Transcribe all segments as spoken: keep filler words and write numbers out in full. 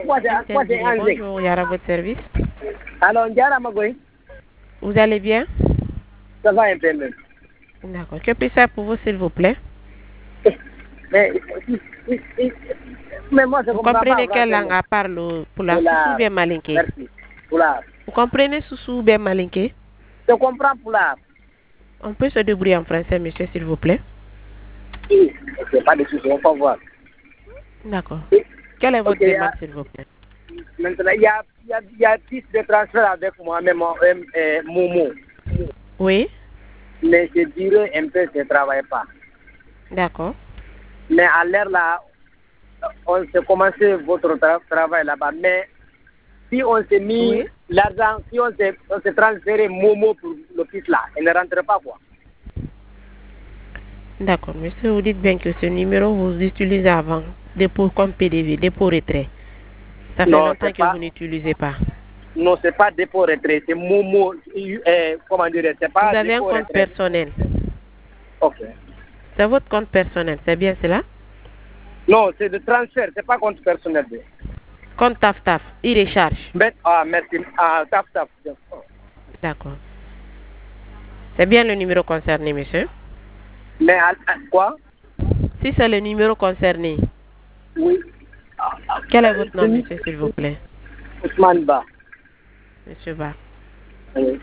Quoi c'est quoi c'est un zig? Bonjour, Yara, votre service. Alors, Ndiara Magoy, Vous allez bien? ça va un peu même. D'accord. Que puis faire pour vous, s'il vous plaît? Mais, mais moi, je Vous comprends comprenez pas. quelle langue à parle pour la Soussou ou bien Malinké? Merci. Poulard. Vous comprenez Soussou ou bien Malinké? Je comprends Poulard. On peut se débrouiller en français, monsieur, s'il vous plaît? Oui, c'est pas de souci, on peut voir. D'accord. Oui. Quelle est votre Ok, demande, ah. s'il vous plaît? Maintenant, il y a, il y a, il y a dix de transfert avec moi, même euh, euh, Momo. Oui? Mais je dirais un peu que je ne travaille pas. D'accord. Mais à l'heure là, on s'est commencé votre tra travail là-bas. Mais si on s'est mis Oui. l'argent, si on s'est transféré Momo pour l'office là, elle ne rentre pas quoi. D'accord, monsieur, vous dites bien que ce numéro, vous l'utilisez avant, dépôt comme P D V, dépôt retrait. Ça fait Non, longtemps c'est que pas. vous n'utilisez pas. Non, c'est pas dépôt retrait, c'est Momo. Euh, comment dire, c'est pas Vous avez un dépôt compte retrait. personnel. Ok. C'est votre compte personnel, c'est bien cela? Non, c'est de transfert, c'est pas compte personnel. Compte Taf Taf, il recharge. Mais, ah, merci. Ah, taf, taf. D'accord. C'est bien le numéro concerné, monsieur? Mais à, à, quoi? Si c'est le numéro concerné, Oui. quel est votre nom, monsieur, s'il vous plaît? Ousmane Ba. Monsieur Ba. Oui.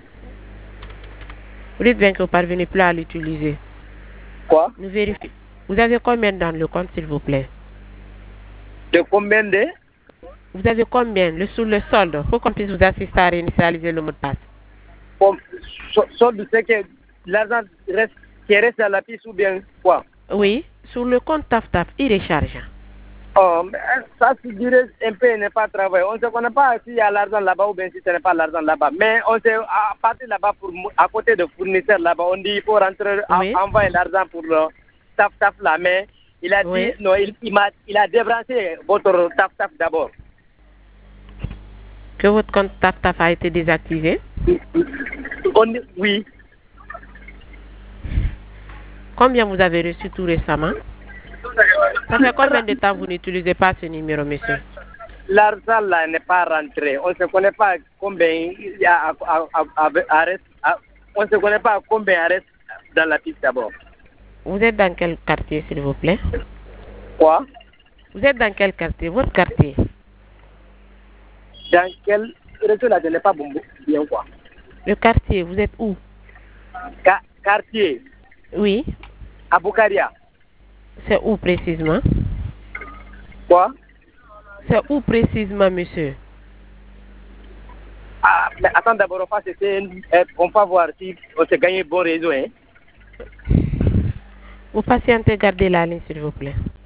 Vous dites bien que vous ne parvenez plus à l'utiliser. Quoi? Nous vérifions. Vous avez combien dans le compte, s'il vous plaît? De combien de? Vous avez combien le, sous le solde pour qu'on puisse vous assister à réinitialiser le mot de passe? Comme, solde, c'est que l'argent reste, qui reste à la piste ou bien quoi? Oui, sur le compte Taf Taf, il recharge. Oh, mais ça, tu dirais un peu n'est pas travail. On ne se connaît pas s'il y a l'argent là-bas ou bien si ce n'est pas l'argent là-bas. Mais on s'est à partir là-bas, pour, à côté de fournisseurs là-bas, on dit il faut rentrer, Oui. à, envoyer l'argent pour le Taf Taf là. Mais il a Oui. dit, non, il, il, a, il a débranché votre Taf Taf d'abord. Que votre compte Taf Taf a été désactivé? On, oui. Combien vous avez reçu tout récemment? Ça fait combien de temps vous n'utilisez pas ce numéro, monsieur? L'argent là n'est pas rentré. On ne se connaît pas combien il y a à, à, à, à reste, à, on ne se connaît pas combien reste dans la piste d'abord. Vous êtes dans quel quartier, s'il vous plaît? Quoi? Vous êtes dans quel quartier? Votre quartier? Dans quel réseau là, je n'ai pas bien quoi? Le quartier, vous êtes où? Ca quartier. Oui. À Boukaria. C'est où précisément? Quoi? C'est où précisément, monsieur? Ah, mais attends d'abord, on va, on va voir si on s'est gagné bon réseau. Hein? Vous patientez, gardez la ligne, s'il vous plaît.